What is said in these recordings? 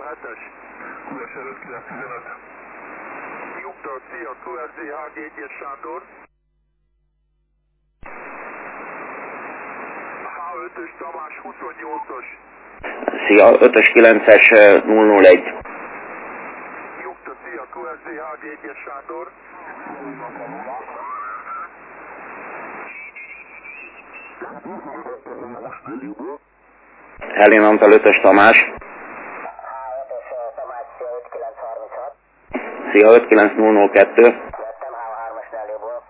7-es. QSR 5915. Nyugtat, szia, QSZ, HG1-es Sándor. H5-ös Tamás 28-os. Szia, 5-ös 9-es 001. Nyugtat, szia, QSZ, HG1-es Sándor. Hellén Antal 5-ös Tamás. Szia, 59002. Jöttem H3-as Nelliból.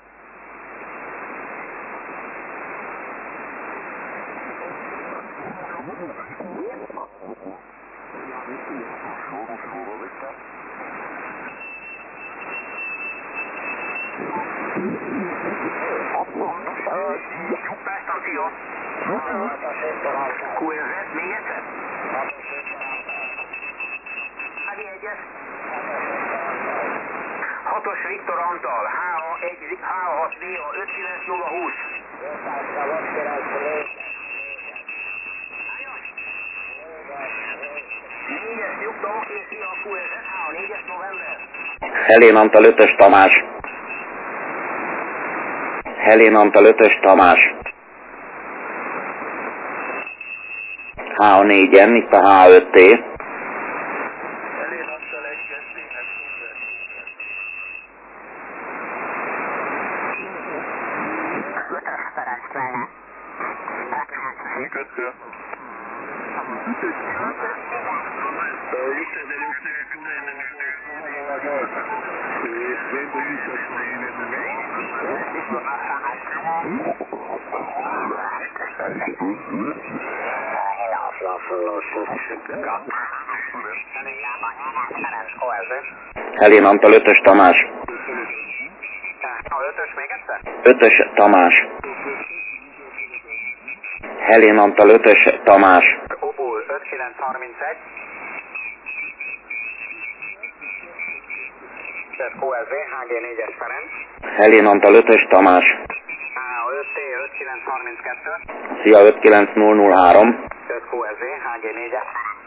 Nyugtástáció. QRZ, még egyszer? HG1-es. 6-os Viktor Antal, H6VA 59020. 4-es nyugta, oké, szia, QRZ, H4-es November. Hellén Antal 5-ös Tamás. Hellén Antal 5-ös Tamás. H4-en, itt a H5T. Hellén Antal 1-es Szénes Szúzer. Köszönöm. Hellén Antal 5-ös Tamás. A 5-ös még egyszer? 5-ös Tamás. Hellén Antal 5-ös Tamás. Obul 5931. Ez QSV, HG4-es Ferenc. Hellén Antal 5-ös Tamás. A5T 5932. Szia, 59003. Ez QSV, HG4-es.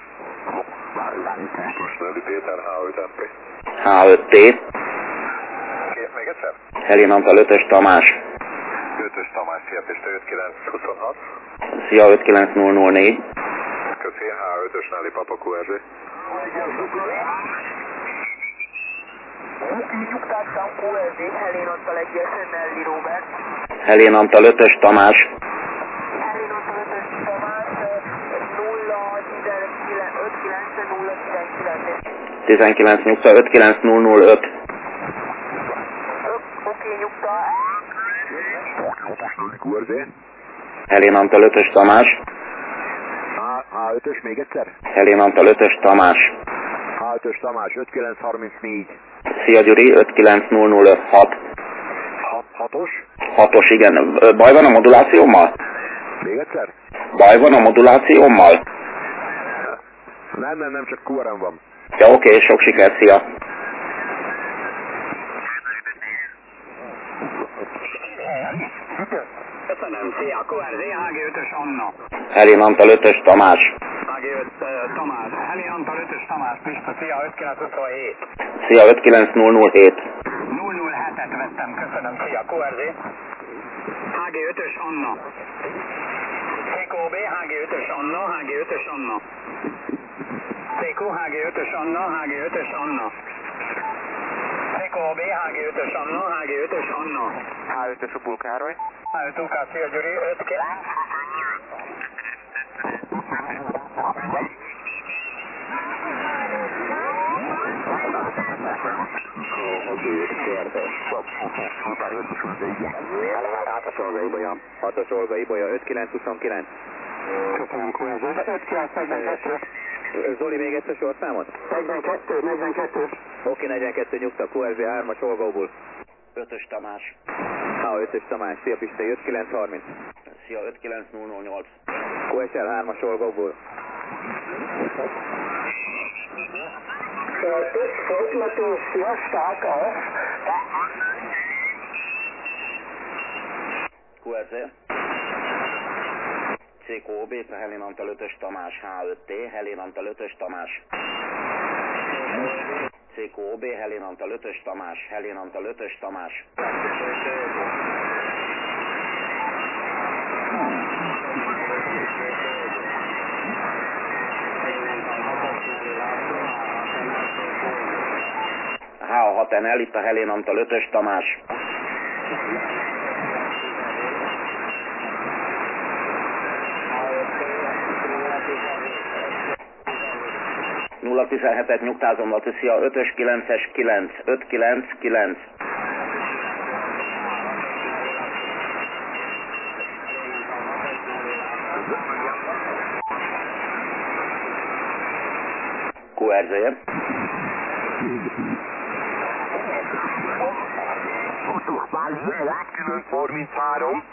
Nelly Péter, H5MP. H5T. Két még egyszer? Hellén Antal 5-ös Tamás. 5-ös Tamás, szia Pista 5926. Szia, 59004. Köszi, H5-ös Nelly Papa QRZ. Nyugtástam QRZ, Hellén Antal 1-es Nelly Robert. Hellén Antal 5-ös Tamás. Hellén Antal 5-ös Tamás 019 19 nyugta, 59005. Oké, nyugta. QRZ. Hellén Antal 5-ös Tamás. H5-ös még egyszer? Hellén Antal 5-ös Tamás. H5-ös Tamás 5934. Szia Gyuri, 59006. 6-os? 6-os, igen. Baj van a modulációmmal? Még egyszer? Baj van a modulációmmal? Nem, csak QRM van. Ja, oké, sok sikert, szia. Köszönöm, szia, QRZ, HG5-ös Anna. Hellén Antal 5-ös Tamás. HG5 Tamás, Hellén Antal 5-ös Tamás, Pista, szia, 5927. Szia, 59007. 007-et vettem, köszönöm, szia, QRZ. HG5-ös Anna. CQB, HG5-ös Anna, HG5-ös Anna. CQ, HG5-ös Anna, HG5-ös Anna. CQB, HG5-ös Anna, HG5-ös Anna. H5-ös Ubul Károly. H5 UK, szia Gyuri, 5 6-os Olga Ibolya 5929. Köszönöm, QRZ. 5942. Zoli, még egyszer sorszámot? 42. Oké, 42 nyugta, QRZ 3-as Olga Obul. 5-ös Tamás. H5-ös Tamás, szia Pista, 5930. Szia, 59008. QSL 3-as Olga Obul. Folytató, sziasztok, QRZ. CQOB, Helén Antal 5-ös Tamás, H5T, Helén Antal 5-ös Tamás. CQOB, Helén Antal 5-ös Tamás, Helén Antal 5-ös Tamás. H6NL, itt a Helén Antal 5-ös Tamás. Nulla 17-et nyugtázom, Latissia, 5-ös 9-es 9, 5-9-9. QRZ. 33.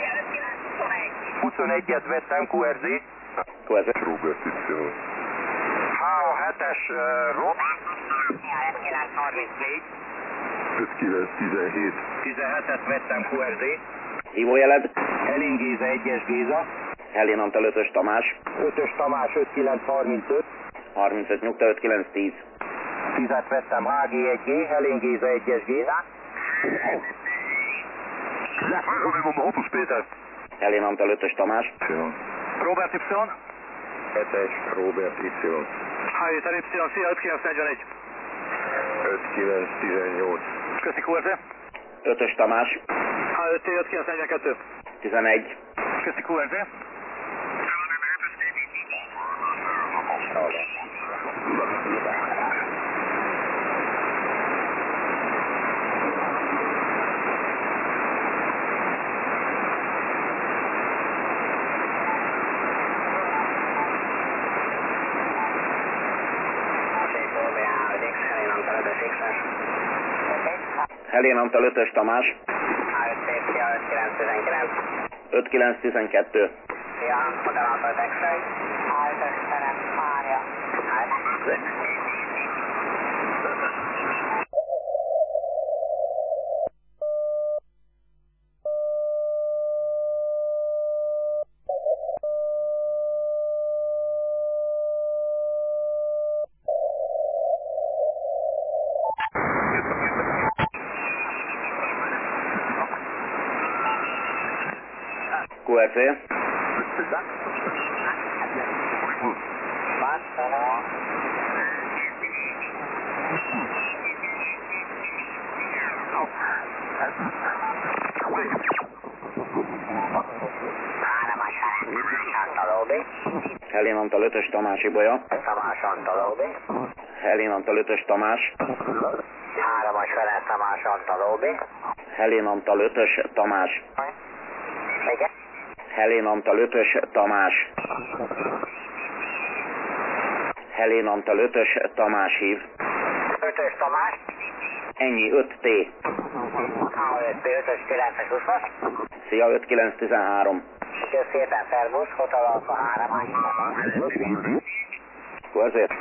21-et vettem, QRZ. QRZ. Robert Y. H7-es Robert. 934. 5917. 17-et vettem, QRZ. Hívójeled. Helén Géza 1-es Géza. Helén Antal 5-ös Tamás. 5-ös Tamás 5935. 35 nyugta, 5910. 10-et vettem, HG1G. Helén Géza 1-es Géza. Autos Péter. Helén Antal 5-ös Tamás. Robert Y. 7-es Robert Y. H7 Y, szia, 5941. 5918. Köszi, QRZ. 5-ös Tamás. H5T 5942. 11. Köszi, QRZ. Helén Antal 5-ös Tamás. 5912. QRC. Helén Antal 5-ös Tamás Ibolya. Tamás Antalóbi. Helén Antal 5-ös Tamás. 3-as Ferenc Tamás Antalóbi. Helén Antal 5-ös Tamás. Igen. Helén Antal 5-ös Tamás. Helén Antal 5-ös Tamás hív. 5-ös Tamás. Ennyi, 5T. H5T 5-ös 9-es 20-as. Szia, 5913. Köszönöm szépen, szervusz, Hotel Alfa 3-as. Akkor ezért.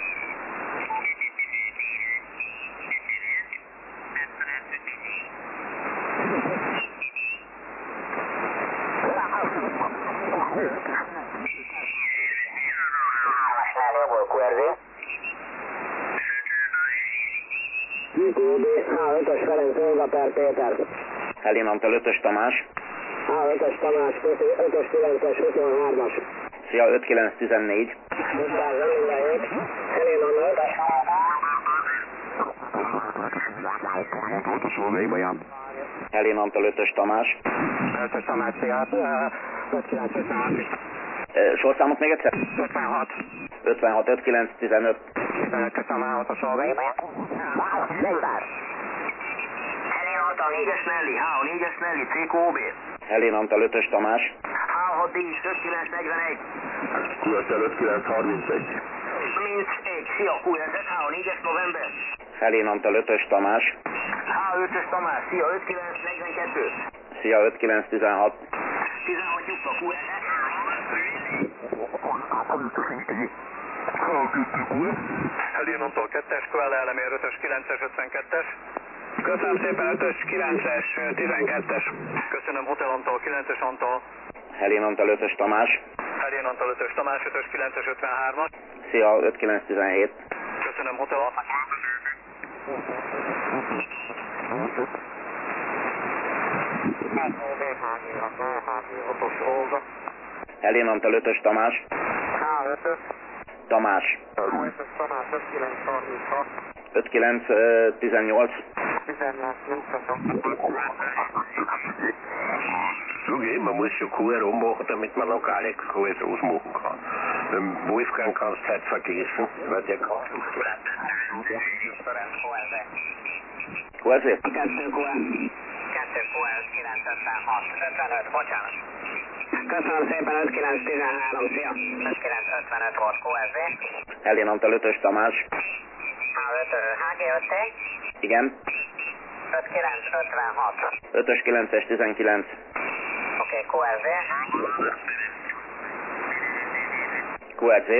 H5-ös Ferenc Olga per Péter. Helén Antal 5-ös Tamás. H5-ös Tamás, 5-ös 9-es 23-as. Szia, 5914. 547. Helén Antal. Helén Antal 5-ös Tamás. 5-ös Tamás, szia. 5956. Sorszámot még egyszer? 56. 56 5915. Köszönöm, 6-os Olga. Helén Antal 4-es Nelly, H4-es Nelly, CQOB. Helén Antal 5-ös Tamás. H6 Dísz, 5941. QSL 5931. 31, szia, QRZ, H4-es November. Helén Antal 5-ös Tamás. H5-ös Tamás, szia, 5942. Szia, 5916. 16 lyukta, QRZ. Helén Antal 2-es, Kvele elemér 5-ös 9-es 52-es. Köszönöm szépen, 5-ös 9-es 12-es. Köszönöm, Hotel Antal 9-es Antal. Helén Antal 5-ös Tamás. Helén Antal 5-ös Tamás, 5-ös 9-es 53-as. Szia, 5917. Köszönöm, hotel. Helén Antal 5-ös Tamás. Tamás. 5918. Okay, man muss schon Kuh herummachen, damit man lokal nichts Kuh ausmachen kann. Beim Wolfgang kannst du halt vergessen, weil der kann. QRZ. 2 QS 956, 55, bocsánat. Köszönöm szépen, 5913, szia. 5955 volt QSZ. Helén Antal 5-ös Tamás. HG5T. Igen. 5956. 5-ös 9-es 19. Oké, QSZ. QRZ.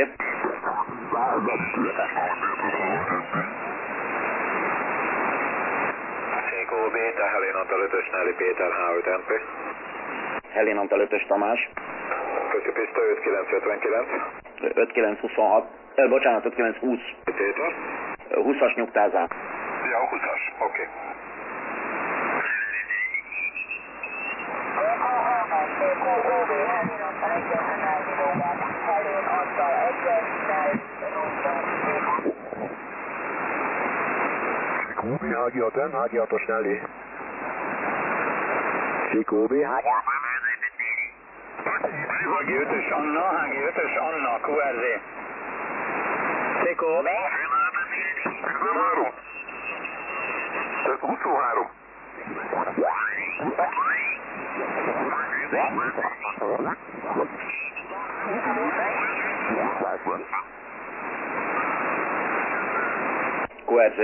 CQB, te Helén Antal 5-ös Nelly Péter H5NP. Helén Antal 5-ös Tamás. Kötőpista 5959. 5926. Bocsánat, 5920. Péter. 20-as nyugtázás. Ja, 20-as, oké. CQB, HG6-en, HG6-os Nelly. CQB, HG5-ös Anna, HG5-ös Anna, QRZ. CQB. 23. QRZ.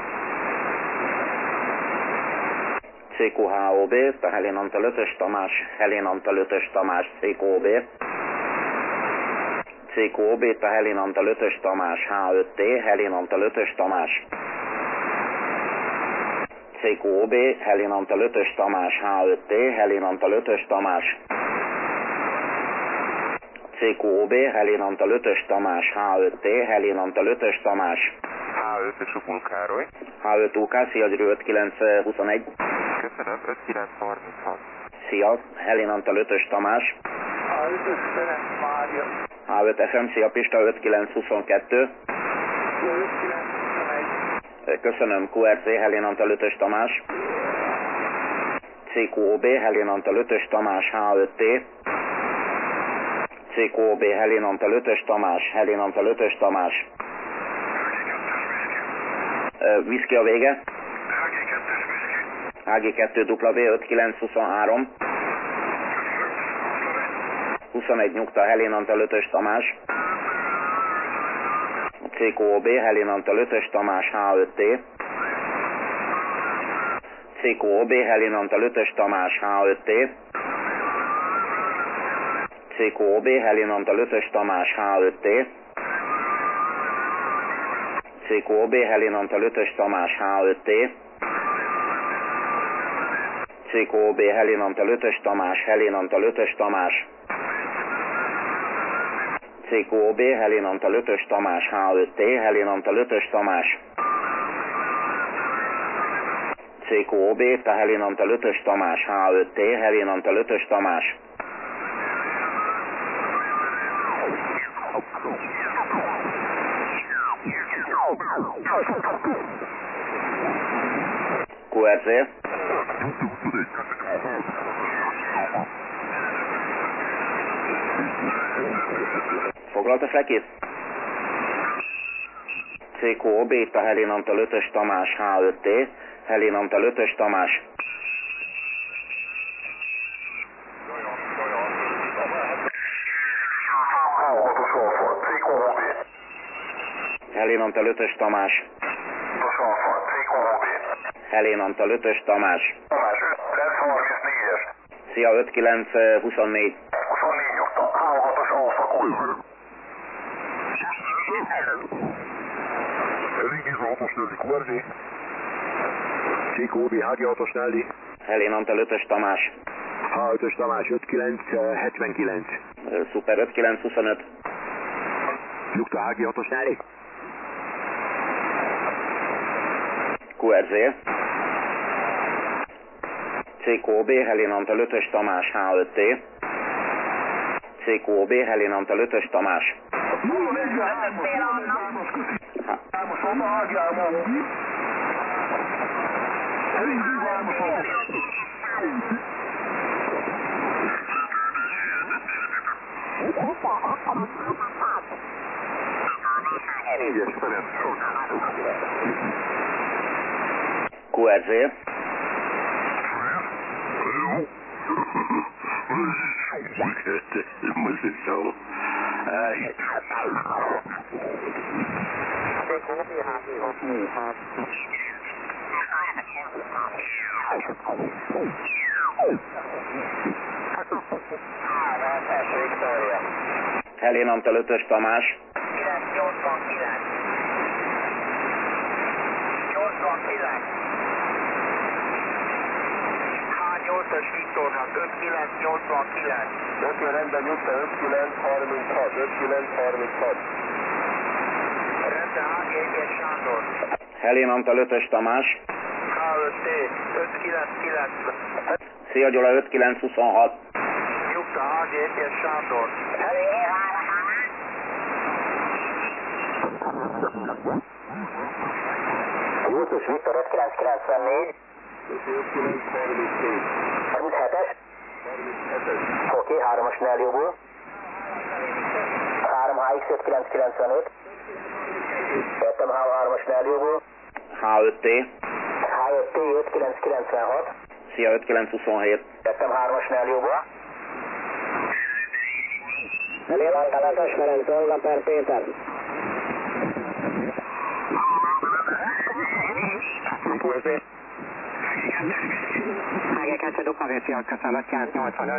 CQHOB, te Helén Antal 5-ös Tamás, Helén Antal 5-ös Tamás, CQOB. CQOB, te Helén Antal 5-ös Tamás, H5T, Helén Antal 5-ös Tamás. CQOB, Helén Antal 5-ös Tamás, H5T, Helén Antal 5-ös Tamás. CQOB, Helén Antal 5-ös Tamás, H5T, Helén Antal 5-ös Tamás. H5-ös Ukul Károly. H5 UK, szia, Győr 5921. Köszönöm, 5936. Szia, Helén Antal 5-ös Tamás. H5-ös Ferenc Mária. H5 FM, szia Pista 5922. 5921. Köszönöm, QRC, Helén Antal 5-ös Tamás. CQOB, Helén Antal 5-ös Tamás, H5T. CQOB, Helén Antal 5-ös Tamás, Helén Antal 5-ös Tamás. Viszki a vége. HG2W 5923. 21 nyugta, Helén Antal 5-ös Tamás. CQOB, Helén Antal 5-ös Tamás, H5T. CQOB, Helén Antal 5-ös Tamás, H5T. CQOB, Helén Antal 5-ös Tamás, H5T. CQOB, Helén Antal 5-ös Tamás, H5T. CQOB, Helén Antal 5-ös Tamás, Helén Antal 5-ös Tamás. CQOB, Helén Antal 5-ös Tamás, H5T, Helén Antal 5-ös Tamás. CQOB, te Helén Antal 5-ös Tamás, H5T, Helén Antal 5-ös Tamás. QRZ. Foglalt a fekét? CQOB, te Helén Antal 5-ös Tamás, H5T, Helén Antal 5-ös Tamás. Helén Antal 5-ös Tamás. Helén Antal 5-ös Tamás. Szia, 5924. 24 nyugta, H6-os Alfa Kulver. Ringiz 6-os Nelly QRZ. CQB, HG6-os Nelly. Helén Antal 5-ös Tamás. H5-ös Tamás 5979. Szuper 5925. Nyugta HG6-osnál elég? QRZ. CQOB Helén Antal 5-ös Tamás H5T. CQOB Helén Antal 5-ös Tamás. QRZ. Helén Antal 5-ös Tamás. 989. 89. H8-as Viktornak 5989. Oké, rendben, nyugta 5936. 5936. Rendben, HG1-es Sándor. Helén Antal 5-ös Tamás. H5T 599. Szia Gyula 5926. Nyugta HG1-es Sándor. Nyugtos Viktor 5994. 37-es. Oké, 3-as Neljóból. 3HX 5995. Vettem H3-as Neljóból. H5T. H5T 5996. Szia 5927. Vettem 3-as Neljóból. Helén Antal 5-ös Ferenc, Olga per Péter. HG2 dupla VC, köszönöm, 985.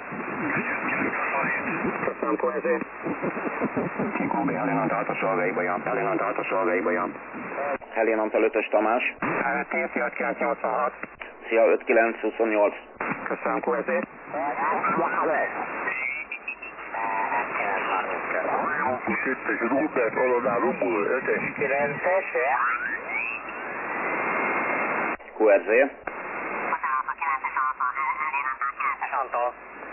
Köszönöm, Poezé. CQB Helén Antal 6-os Olgaiba, Helén Antal 6-os Olgaiba. Helén Antal 5-ös Tamás. TC 5986. Szia 5928. Köszönöm, Poezé. Itt egy Rupert Kolonálumból 5-es 9-es. QRZ. Antal.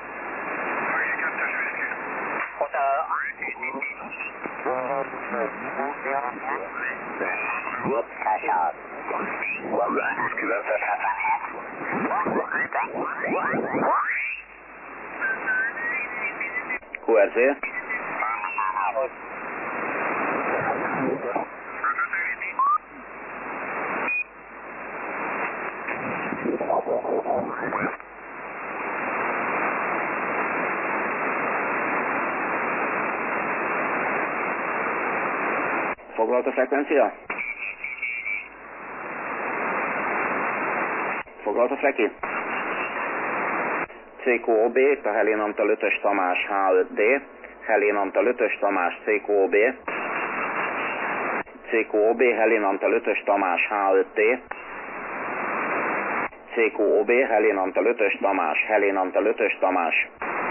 Hotel. Kásár. QRZ. Foglalt a frekvencia? Foglalt a freki? CQOB, a Helén Antal 5-ös Tamás H5D, Helén Antal 5-ös Tamás CQOB, CQOB Helén Antal 5-ös Tamás H5T, CQOB Helén Antal 5-ös Tamás, Helén Antal 5-ös Tamás,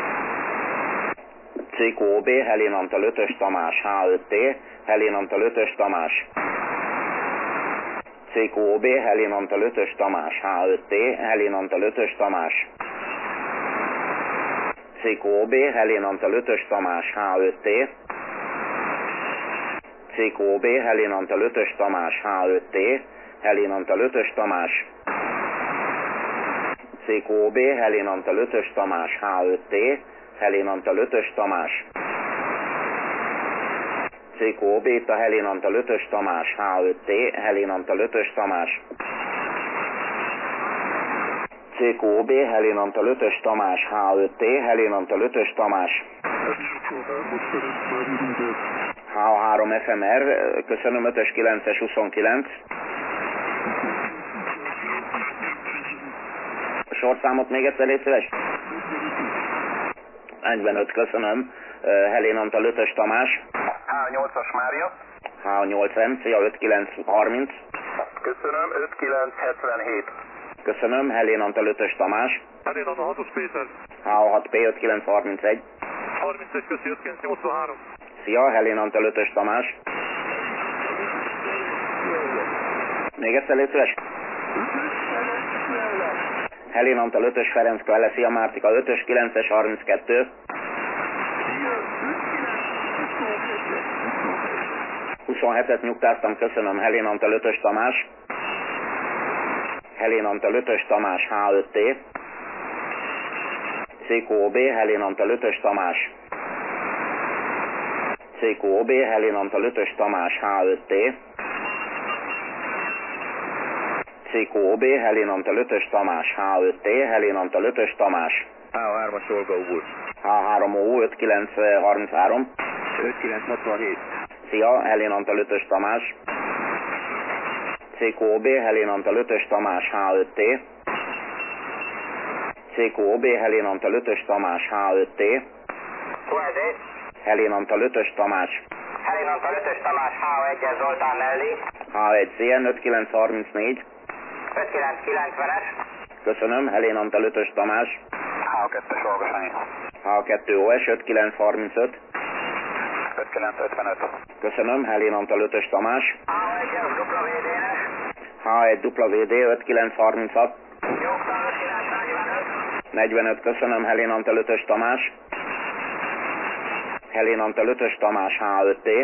CQOB Helén Antal 5-ös Tamás H5T, Helén Antal 5-ös Tamás, CQOB Helén Antal 5-ös Tamás H5T, Helén Antal 5-ös Tamás, CQOB Helén Antal 5-ös Tamás H5T, CQOB Helén Antal 5-ös Tamás H5T, Helén Antal 5-ös Tamás, CQOB Helén Antal 5-ös Tamás H5T, Helén Antal 5-ös Tamás, CQOB a Helén Antal 5-ös Tamás H5T, Helén Antal 5-ös Tamás, CQOB Helén Antal 5-ös Tamás H5T, Helén Antal 5-ös Tamás, H3 FMR, köszönöm 5-ös 9-es 29. A sorszámot még egyszer légy szíves? 45, köszönöm. Helén Antal 5-ös Tamás. H8-as Mária. H8M, szia 5930. Köszönöm, 5977. Köszönöm, Helén Antal 5-ös Tamás. Helén Antal 6-os Péter. HA6P 5931. 31, köszi, 5983. Szia, Helén Antal 5-ös Tamás. Még egyszer légy szíves. Helén Antal 5-ös Ferenc Kvele, szia Mártika 5-ös 9-es 32. Et nyugtáztam, köszönöm, Helén Antal 5-ös Tamás. Helén Antal 5-ös Tamás H5T. CQOB, Helén Antal 5-ös Tamás. CQOB, Helén Antal 5-ös Tamás H5T. CQOB, Helén Antal 5-ös Tamás H5T, Helén Antal 5-ös Tamás. H3-as Olga Ubul. H3OU 5933. 5967. Szia, Helén Antal 5-ös Tamás. CQOB, Helén Antal 5-ös Tamás H5T. CQOB, Helén Antal 5-ös Tamás H5T. Helén Antal 5-ös Tamás. Helén Antal 5-ös Tamás H1-es Zoltán mellé. H1CN 5934. 5990-es. Köszönöm, Helén Antal 5-ös Tamás. H2-es Olga Sanyi. H2OS 5935. 5955. Köszönöm, Helén Antal 5-ös Tamás. H1-es dupla VD-es. H1WD 5936. Nyugtán 5945. 45, köszönöm, Helén Antal 5-ös Tamás. Helén Antal 5-ös Tamás H5T.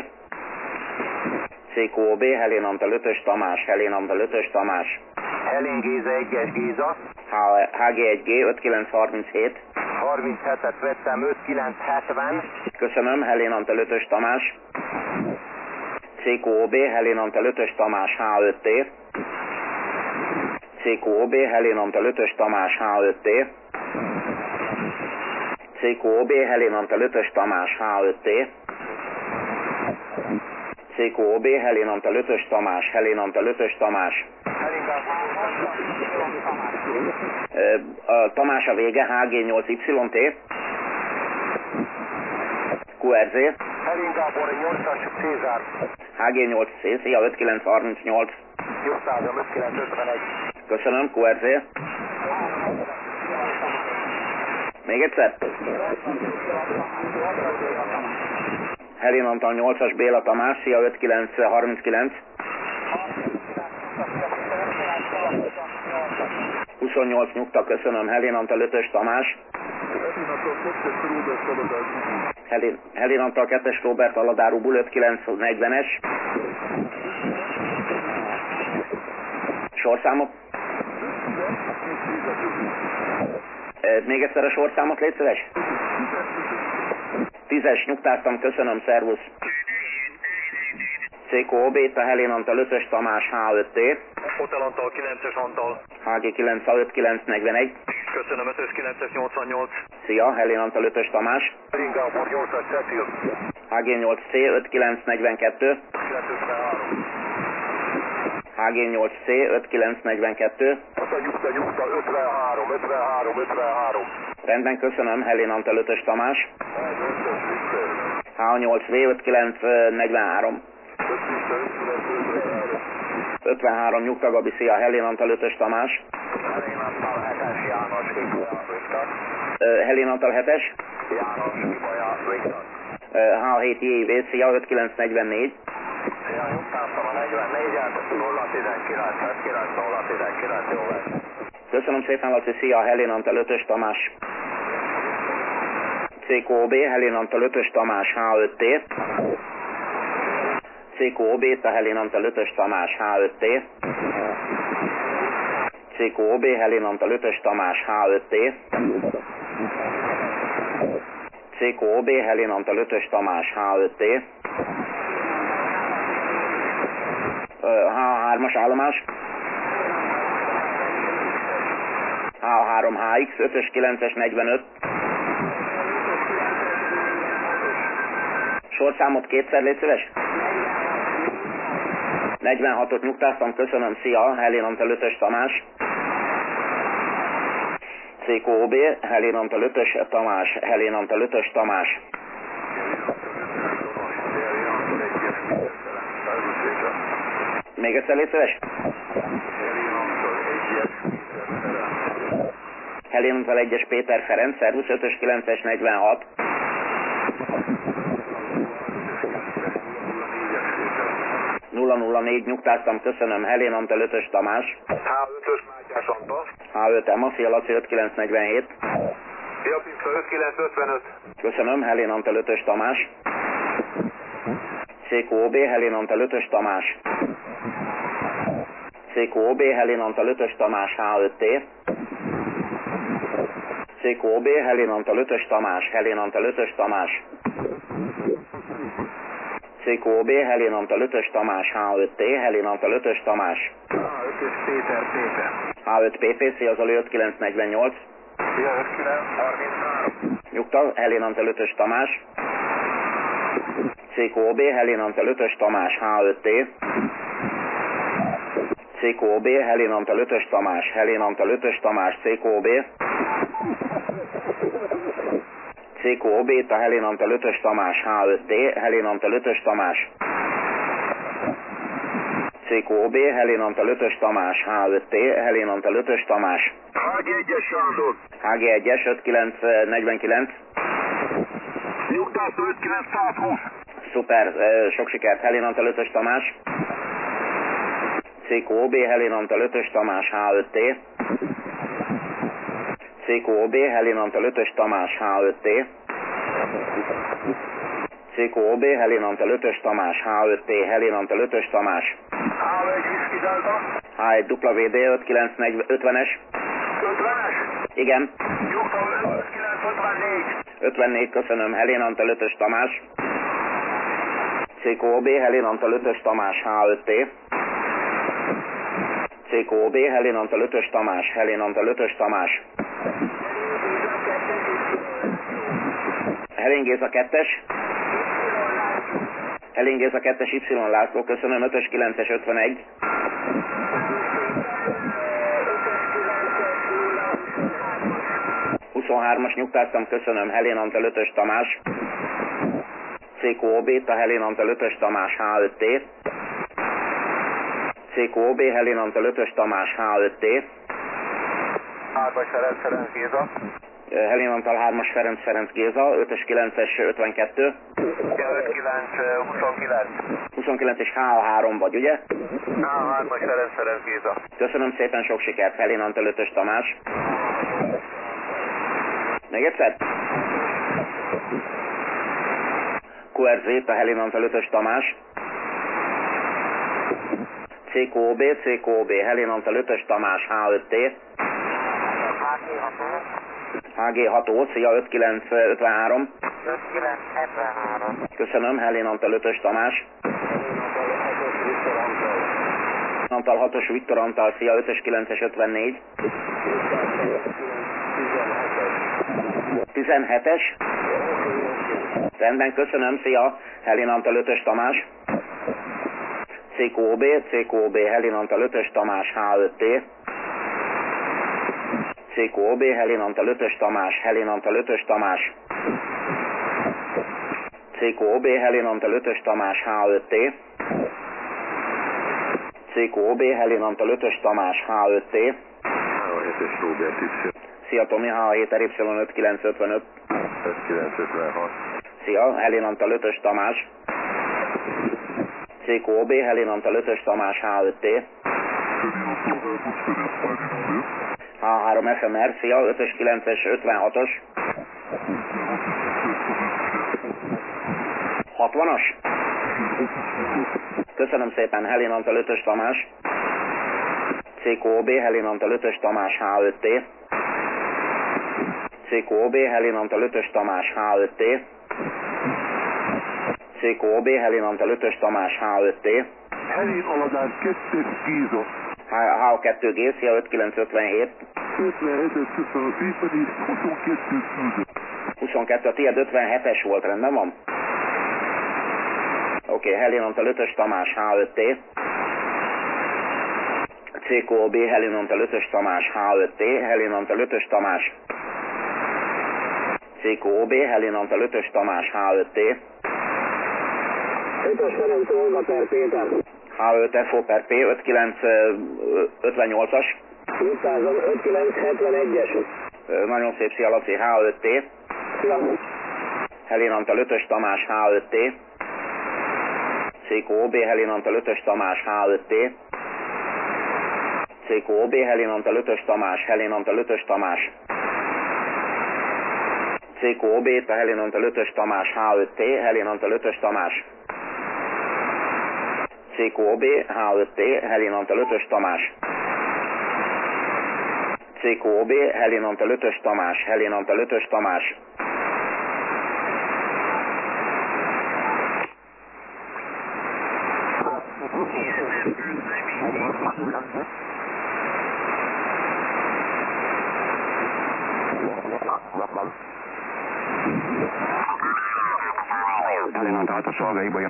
CQOB, Helén Antal 5-ös Tamás, Helén Antal 5-ös Tamás. Helén Géza 1-es Géza. HG1G 5937. 37-et vettem, 5970. Köszönöm, Helén Antal 5-ös Tamás. CQOB, Helén Antal 5-ös Tamás H5T. CQOB, Helén Antal 5-ös Tamás H5T. CQOB, Helén Antal 5-ös Tamás H5T. CQOB, Helén Antal 5-ös Tamás, Helén Antal 5-ös Tamás. Tamás a vége, HG8YT. QRZ. Helén Gábor 8-as Cézár. HG8C, szia 5938. 5951. Köszönöm, QRZ. Még egyszer? Helén Antal 8-as Béla Tamás, szia 5939. 28 nyugta, köszönöm, Helén Antal 5-ös Tamás. Helén Antal 2-es Robert Aladárú Bull 5940-es. Sorszámok. Még egyszer a sorszámot, légy szíves. 10-es, nyugtáztam, köszönöm, szervusz. CQOB, a Helén Antal 5-ös Tamás H5T. Hotel Antal 9-es Antal. HG95941. Köszönöm, 5-ös 9-es 88. Szia, Helén Antal 5-ös Tamás. Helén Gábor 8-as Cecil. HG8C 5942. 953. HG8C 5942. Nyugta 53. Rendben, köszönöm, Helén Antal 5-ös Tamás. H8V 5943. 53 nyugta Gabi, szia, Helén Antal 5-ös Tamás. Helén Antal 7-es János Viktor. Helén Antal 7-es. János Viktor. H7 JV, szia, 5944. Szia, nyugtáztam a 44-et, 019, jó lesz. Köszönöm szépen, Laci, szia, Helén Antal 5-ös Tamás. CQOB, Helén Antal 5-ös Tamás H5T. CQOB, a Helén Antal 5-ös Tamás H5T. CQOB, Helén Antal 5-ös Tamás H5T. CQOB, Helén Antal 5-ös Tamás H5T. H3-as állomás. H3HX 5-ös 9-es 45. Sorszámot kétszer, légy szíves. 46-ot nyugtáztam, köszönöm, szia, Helén Antal 5-ös Tamás. CQOB, Helén Antal 5-ös Tamás, Helén Antal 5-ös Tamás. Még egyszer, légy szíves. Helinontal 1-es Péter Ferenc, szervusz 5-ös 9-es 46. ...004, nyugtáztam, köszönöm, Helinontal 5-ös Tamás. H5-ös Mátyás Antal. H5 Emma, szia Laci 5947. Szia Pixel 5955. Köszönöm, Helinontal 5-ös Tamás. CQOB, Helinontal 5-ös Tamás. CQOB, Helinontal 5-ös Tamás, H5T. CQOB, Helinontal 5-ös Tamás, Helinontal 5-ös Tamás. CQOB, Helinontal 5-ös Tamás, H5T, Helinontal 5-ös Tamás. H5-ös Péter Péter. H5 PP, szia Zoli 5948. Szia 5933. Nyugta, Helinontal 5-ös Tamás. CQOB, Helinontal 5-ös Tamás, H5T. CQOB, Helinontal 5-ös Tamás, Helinontal 5-ös Tamás, CQOB. CQOB, a Helinontal 5-ös Tamás, H5T, Helinontal 5-ös Tamás. CQOB, Helinontal 5-ös Tamás, H5T, Helinontal 5-ös Tamás. HG1-es Sándor. HG1-es 5949. Nyugtás 5920. Szuper, sok sikert, Helinontal 5-ös Tamás. CQOB, Helinontal 5-ös Tamás, H5T. CQOB, Helinontal 5-ös Tamás, H5T. CQOB, Helinontal 5-ös Tamás, H5T, Helinontal 5-ös Tamás. H1 Whisky Delta. H1 WD 5950-es. 50-es. Igen. Nyugta 5954. 54, köszönöm, Helinontal 5-ös Tamás. CQOB, Helinontal 5-ös Tamás, H5T. CQOB, Helinontal 5-ös Tamás, Helinontal 5-ös Tamás. Helingéza 2-es. Helingéza 2-es Y László, köszönöm, 5-ös 9-es 51. ...23-as nyugtáztam, köszönöm, Helinontal 5-ös Tamás. CQOB, a Helinontal 5-ös Tamás, H5T. CQOB, Helinontal 5-ös Tamás, H5T. Árvas Ferenc Géza. Helinontal 3-as Ferenc Géza, 5-ös 9-es 52. 5929. 29 és H3 vagy, ugye? H3-as Ferenc Géza. Köszönöm szépen, sok sikert, Helinontal 5-ös Tamás. Még egyszer? QRZ, a Helinontal 5-ös Tamás. CQOB, Helinontal 5-ös Tamás, H5T. HG6O, szia 5953. 5973. Köszönöm, Helinontal 5-ös Tamás. Helinontal 6-os Viktor Antal, szia 5-ös 9-es 54. 17-es. Rendben, köszönöm, szia, Helinontal 5-ös Tamás. CQOB, Helinontal 5-ös Tamás, H5T. CQOB, Helinontal 5-ös Tamás, Helinontal 5-ös Tamás. CQOB, Helinontal 5-ös Tamás, H5T. CQOB, Helinontal 5-ös Tamás, H5T. H7-es Robert Y. Szia Tomi, H7 Y 5955. 5956. Szia, Helinontal 5-ös Tamás. CQOB, Helinontal 5-ös Tamás, H5T. H3 FMR, szia, 5-ös 9-es 56-os. 60-as? Köszönöm szépen, Helinontal 5-ös Tamás. CQOB, Helinontal 5-ös Tamás, H5T. CQOB, Helinontal 5-ös Tamás, H5T. CQOB, Helinontal 5-ös Tamás, H5T. Helén Aladás 2-es Géza. H2 G, szia 5957. 57-es köszönöm szépen, és 22 küldött. 22, a tiéd 57-es volt, rendben van? Oké, Helinontal 5-ös Tamás, H5T. CQOB, Helinontal 5-ös Tamás, H5T. Helinontal 5-ös Tamás. CQOB, Helinontal 5-ös Tamás, H5T. 5-ös Ferenc Olga per Péter. H5 FO per P, 5958-as. 5971-es. Nagyon szép, szia Laci, H5T. Helén Antal 5-ös Tamás, H5T. CQOB, Helén Antal 5-ös Tamás, H5T. CQOB, Helén Antal 5-ös Tamás, Helén Antal 5-ös Tamás. CQOB, a Helén Antal 5-ös Tamás, H5T, Helén Antal 5-ös Tamás. CQOB, H5T, Helén Antal 5-ös Tamás. CQOB, Helén Antal 5-ös Tamás, Helén Antal 5-ös Tamás. Helén Antal 6-os szolgaibolya.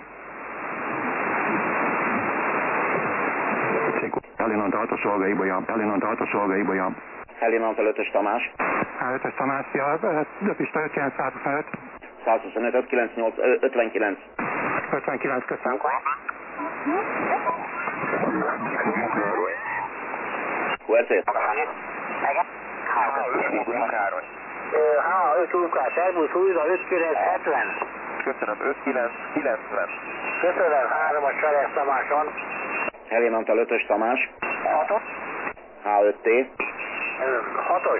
Helén Antal 6-os szolgaibolya. Helén Antal 6-os szolgaibolya. Helén Antal 5-ös Tamás. H5-ös Tamás, szia, Pista 59, 125. 125, 598, 59. 59, köszönöm. QRC. H5 Lukács, Airbus újra 5970. Köszönöm, 5990. Köszönöm, 3-as Ferenc Tamáson. Helén Antal 5-ös Tamás. 6-os. H5T. 6-os.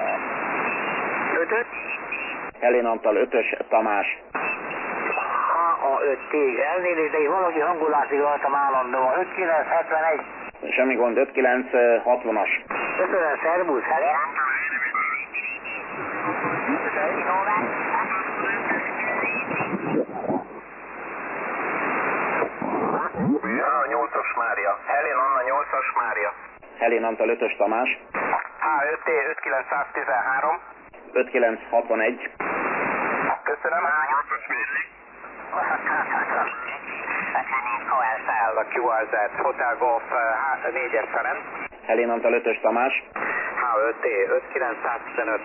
5-ös. Helén Antal 5-ös Tamás. HA5T. Elnézést, de itt valaki hangulási rajtam állandóan. 5971. Semmi gond, 5960-as. Köszönöm, szervusz, Helén. Ja, 8-as Mária. Helén Anna 8-as Mária. Helén Antal 5-ös Tamás. H5T 5913. 5961. Köszönöm, H8-as Méli. A QRZ Hotel Golf 4-es Ferenc. Helén Antal 5-ös Tamás. H5T 5115.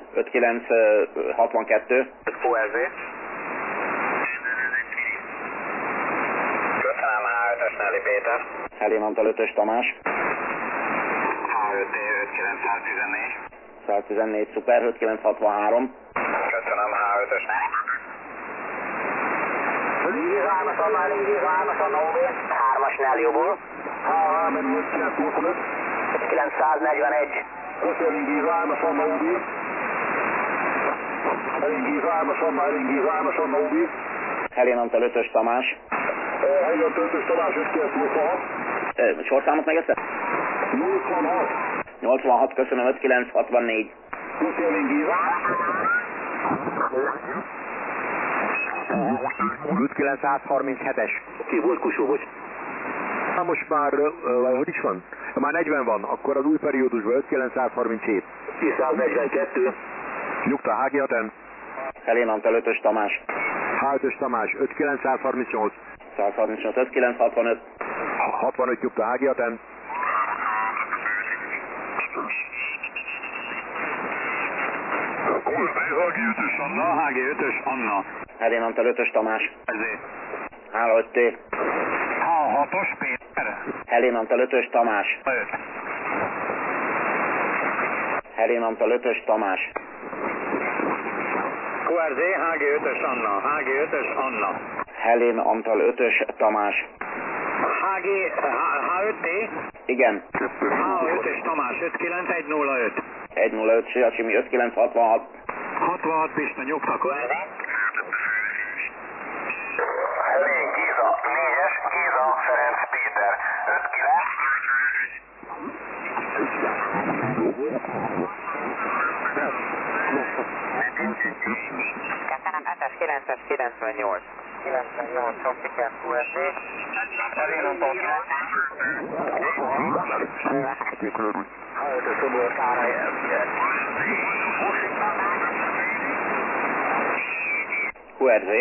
5962. QRZ. Köszönöm, H5-ös Nelly Péter. Helén Antal 5-ös Tamás. H5T 5114. 114, szuper, 5963. Köszönöm, H5-ös Nelly. Lingi 3-as OB. 3-as Nellyóból. 941. Lingi 3-as OB. Lingi 3-as OB. Helén Antal 5-ös Tamás. Helén Antal 5-ös Tamás, 5986. Sorszámot meg egyszer? 86. 86, köszönöm, 5964. Lingi 5937-es. Ki volt Kusó, hogy? Most már, hogy is van? Már 40 van, akkor az új periódusban 5937. 242. Nyugta Hági Aten. Helén Antal 5-ös Tamás. H5-ös Tamás, 5938. 138, 5965. 65 Nyugta Hági Aten. HG5-ös Anna. HG5-ös Anna. Helén Antal 5-ös Tamás. Ezért. H5T. H6-os Péter. Helén Antal 5-ös Tamás. 5. Helén Antal 5-ös Tamás. QRZ HG5-ös Anna. HG5-ös Anna. Helén Antal 5-ös Tamás. H5T. Igen. H5-ös Tamás 59105. 105, Szia Csimi, 5966. 66 Pista Nyugta QRZ. Helén Giza 4-es. Giza Ferenc Péter. 59. Köszönöm, 998. 98, sok sikert QSD. Helén Antal 9. Ha5-ös Obor Károly. QRZ.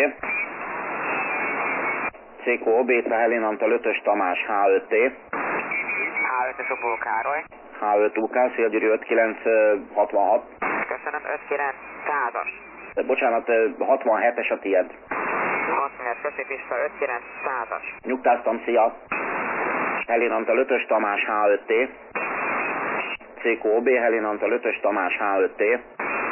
CQOB, Helén Antal 5-ös Tamás, H5T. H5-ös Obor Károly. H5 UK, Szélgyőri 5966. Köszönöm, 5900-as. Bocsánat, 67-es a tied. 60-es Középista 5900-as. Nyugtáztam, szia. Helén Antal 5-ös Tamás, H5T. CQOB, Helinantal 5-ös Tamás H5T.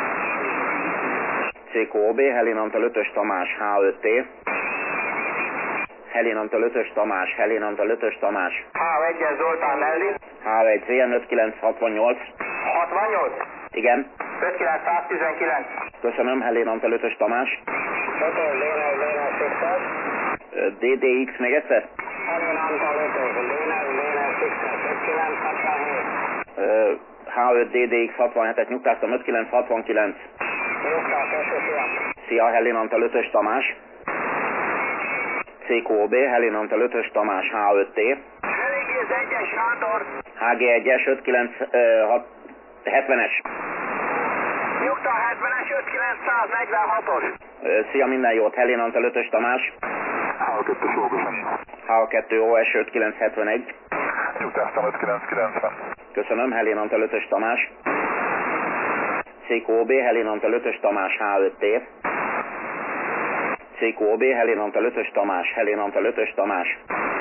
CQOB, Helinantal 5-ös Tamás H5T. Helinantal 5-ös Tamás, Helinantal 5-ös Tamás. H1-es Zoltán Nelly. H1 CN 5968. 68. Igen. 59119. Köszönöm, Helinantal 5-ös Tamás. Léna 600. DDX még egyszer? Helinantal 5-ös, Léna 600, 5967. H5 DDX 67-et nyugtáztam, 5969. Nyugtás, szia. Szia, Helinantal 5-ös Tamás. CQOB, Helinantal 5-ös Tamás H5T. Elégész 1-es Sándor. HG1-es 5970-es. Nyugta 70-es 5946-os. Szia, minden jót, Helinantal 5-ös Tamás. H2 OS 5971. Nyugtáztam 5990. Köszönöm, Helinantal 5-ös Tamás. CQOB, Helinantal 5-ös Tamás H5T. CQOB, Helinantal 5-ös Tamás, Helinantal 5-ös Tamás.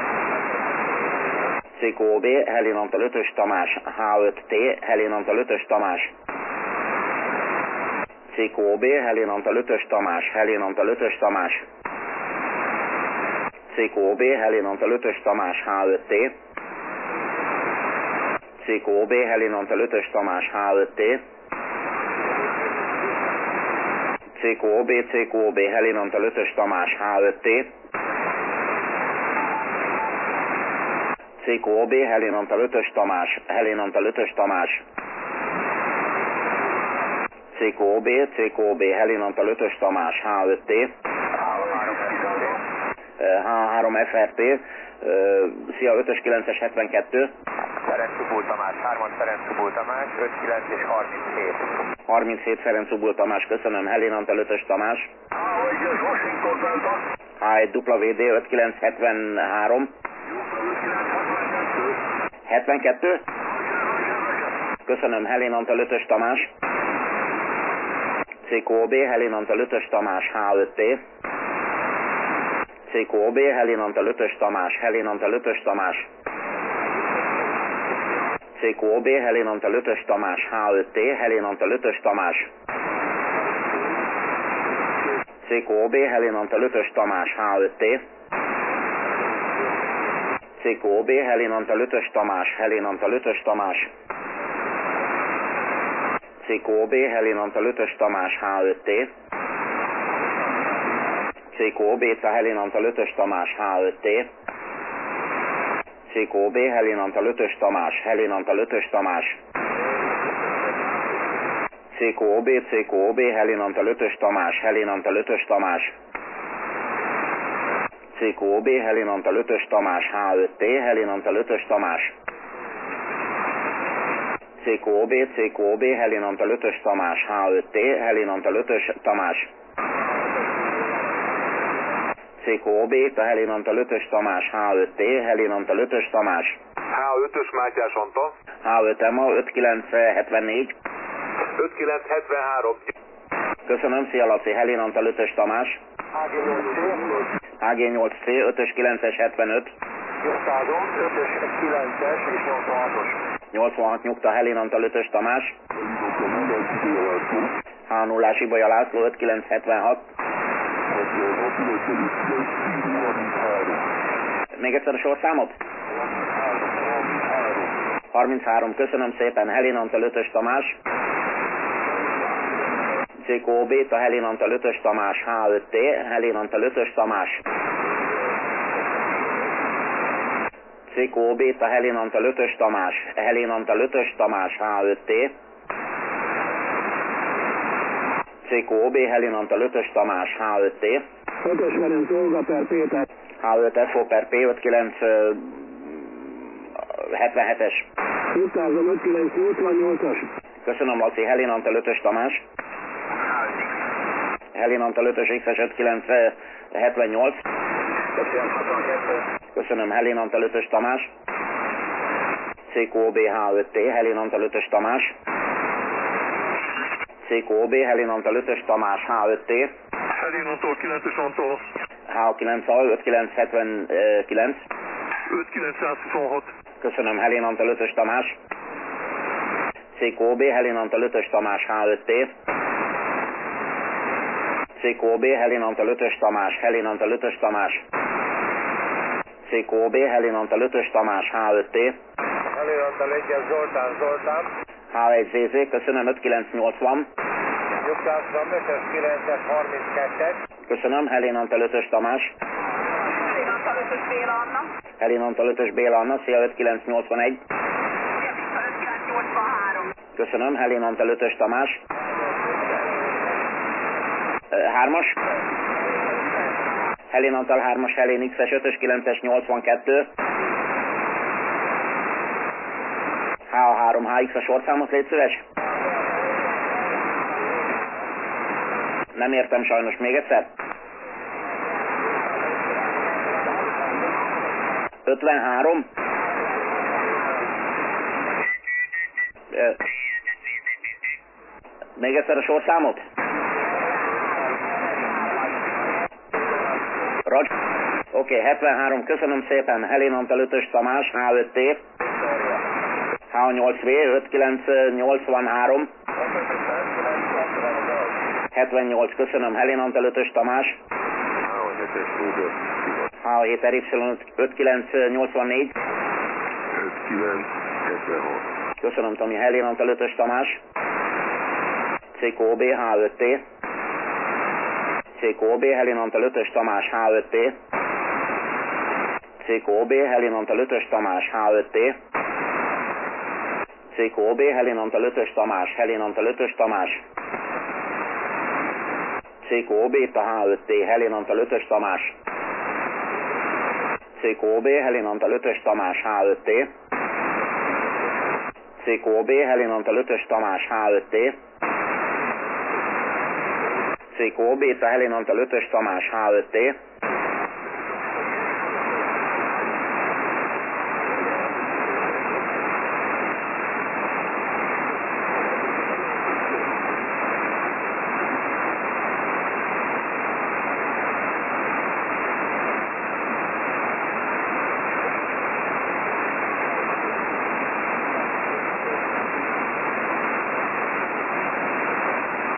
CQOB, Helinantal 5-ös Tamás, H5T, Helinantal 5-ös Tamás. CQOB, Helinantal 5-ös Tamás, Helinantal 5-ös Tamás. CQOB, Helinantal 5-ös Tamás, H5T. CQOB, Helinantal 5-ös Tamás, H5T. CQOB, CQOB, Helinantal 5-ös Tamás, H5T. CQOB, Helinantal 5-ös Tamás, Helinantal 5-ös Tamás. CQOB, CQOB, Helinantal 5-ös Tamás, H5T. H3 FRP. Szia, 5-ös 9-es 72. Ferencubul Tamás, 3-as Ferencubul Tamás, 59 és 37. 37 Ferencubul Tamás, köszönöm, Helinantal 5-ös Tamás. H1-es Washington Delta. H1WD 5973. 72? Köszönöm, Helinantal 5-ös Tamás. CQOB, Helinantal 5-ös Tamás, H5T. CQOB, Helinantal 5-ös Tamás, Helinantal 5-ös Tamás. CQOB, Helinantal 5-ös Tamás, H5T, Helinantal 5-ös Tamás. CQOB, Helinantal 5-ös Tamás, H5T. CQOB, Helinantal 5-ös Tamás, Helinantal 5-ös Tamás. CQOB, Helinantal 5-ös Tamás, H5T. CQOB, Helinantal 5-ös Tamás, H5T. CQOB, Helinantal 5-ös Tamás, Helinantal 5-ös Tamás. CQOB, CQOB, Helinantal 5-ös Tamás, Helinantal 5-ös Tamás. CQOB, Helinantal 5-ös Tamás, H5T, Helinantal 5-ös Tamás. CQOB, CQOB, Helinantal 5-ös Tamás, H5T, Helinantal 5-ös Tamás. CQOB, Helinantal 5-ös Tamás, H5T, Helinantal 5-ös Tamás. H5-ös Mátyás Antal. H5 EMA 5974. 5973. Köszönöm, szia Laci, Helinantal 5-ös Tamás. HG8C 5-ös 9-es 75. 5-ös 9-es és 86-os. 86 nyugta, Helinantal 5-ös Tamás. H0-ás Ibolya László 5976. Még egyszer a sorszámot? 33, köszönöm szépen, Helinantal 5-ös Tamás. CQOB, Helinantal 5-ös Tamás, H5T, Helinantal 5-ös Tamás. CQOB, Helinantal 5-ös Tamás, Helinantal 5-ös Tamás, H5T. CQOB, Helinantal 5-ös Tamás, H5T. 5-ös Ferenc Olga per Péter. H5 FO per P 5977-es. Nyugtázom 5988-as. Köszönöm, Laci, Helinantal 5-ös Tamás. Helinantal 5-ös XS 5978. Köszönöm, Helinantal 5-ös Tamás. CQOB H5T, Helinantal 5-ös Tamás. CQOB, Helinantal 5-ös Tamás, H5T. Helinantal 9-es Antal. H9-al 5979. 5926. Köszönöm, Helinantal 5-ös Tamás. CQB Helin Antal 5-ös Tamás H5T. CQB Helin Antal 5-ös Tamás, Helin Antal 5-ös Tamás. CQB Helin Antal 5-ös Tamás H5T. Helin Antal 1-es Zoltán. H1ZZ, köszönöm, 5980. Nyugtáztam, 5-ös 9-es 32-es. Köszönöm, Helin Antal 5-ös Tamás. Helin Antal 5-ös Béla Anna. Helin Antal 5-ös Béla Anna, szia 5981. 5983. Köszönöm, Helin Antal 5-ös Tamás. 3-as. Helin Antal 3-as, Helin X-es 5-ös 9-es 82. HA3 HX a sorszámot, légy szíves. Nem értem sajnos, még egyszer. 53. Még egyszer a sorszámot. Roger. Oké, 73, köszönöm szépen. Helin Antal 5-ös Tamás, H5T. H8V, 5983. 78, köszönöm. Helin Antal 5-ös Tamás. H7 RY 5984. 5976. Köszönöm, Tomi. Helin Antal 5-ös Tamás. CQB H5T. CQB Helin Antal 5-ös Tamás H5T. CQB Helin Antal 5-ös Tamás H5T. CQB Helin Antal 5-ös Tamás, Helin Antal 5-ös Tamás. CQB Beta H5T, Helin Antal 5-ös Tamás. CQB Helin Antal 5-ös Tamás H5T. CQB Helin Antal 5-ös Tamás H5T. CQB Beta Helin Antal 5-ös Tamás H5T.